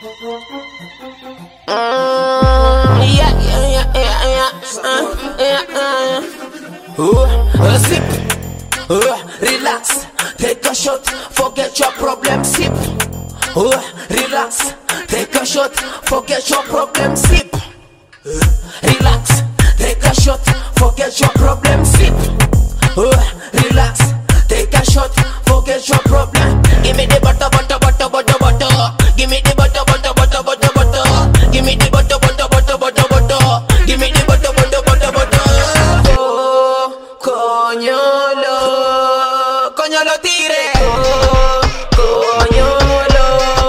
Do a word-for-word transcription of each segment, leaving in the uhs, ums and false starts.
yeah, yeah, yeah, yeah, yeah, uh, yeah, uh, uh, uh, sip, uh, relax, take a shot, forget your problem, sip, uh, relax, take a shot, forget your problem, sip, uh, relax, take a shot, forget your problem, sip, uh, relax, take a shot, forget your problem. Give me the butter, butter, butter, butter, butter. Give me the butter, butter, butter, butter, butter. Give me the butter, butter, butter, butter, butter. Give me the butter, butter, butter, butter. Oh, coño lo, coño lo tire. Oh, coño lo,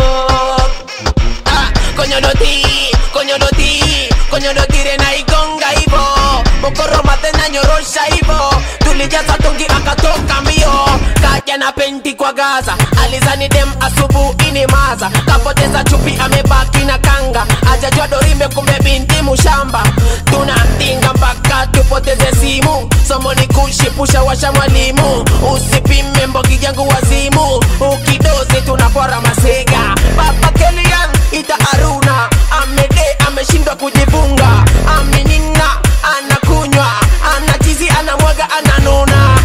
ah, coño lo ti, coño lo ti, coño lo tire na igonga ibo. Boko romate na nyorosha ibo. Tulija satongi akatoka mbio. Kaya na penti kwa Gaza. Alizani dem asubu ini maza. Kapoteza chupi amebaki na kanga. Ajajua dorime kumbe binti mushamba. Tunamtinga mpaka tupoteze simu. Somo ni kushipusha washa mwalimu. Usipime mbogi yangu wazimu. Ukidozi tunapora masega. Papa Kellyan ita Aruna. Amede ameshindwa kujifunga. Aminina anakunywa. Anachizi anamwaga ananuna.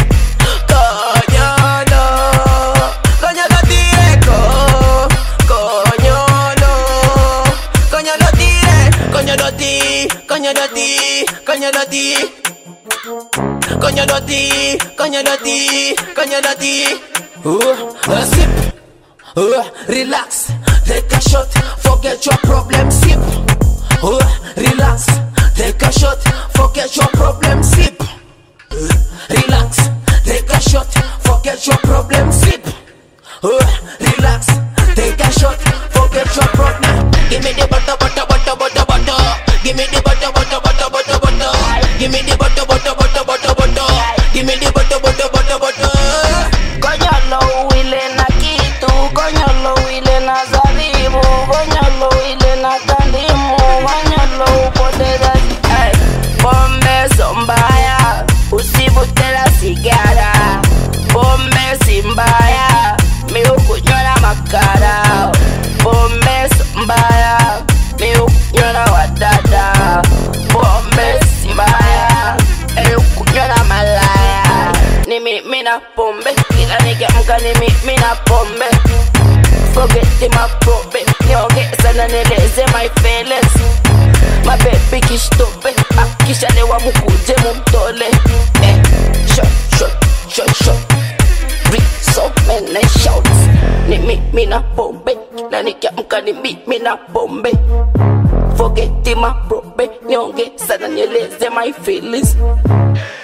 Coño lo ti, coño lo ti, coño lo ti, coño lo ti, coño lo ti. Uh, uh, sip, uh, relax, take a shot, forget your problem, sip. Uh, relax, take a shot, forget your problem, sip. Uh, relax, take a shot, forget your problem, sip. Uh, relax, take a shot, forget your problem. Give me the butter, butter, butter, butter, butter. Give me the butter, butter, butter, butter, butter. Give me the butter, butter, butter, butter, butter. Give me the butter, butter, butter, butter. Coño lo wile na kitu, coño lo wile na zabibu, coño lo wile na tandimu, coño lo poteza. Hey, pombe sombaya, usivute la sigara. Pombe simbaya, mi ukunywa na makara. Pombe sombaya, mi ukunywa na wadada. Pombe simbaya, mi ukunywa na malaya. Ni mi mi na pombe, kila nikiamka ni mi mi na pombe. Forget my problem, niongeza na nieleze my feelings. My baby kishtope, akishalewa mukuje mumtole. Eh, shot, shot, shot, shot. Reach so many shots. Ni mi mi na pombe, na nikiamka ni mi mi na pombe. Forget my problem, niongeza na nieleze my feelings.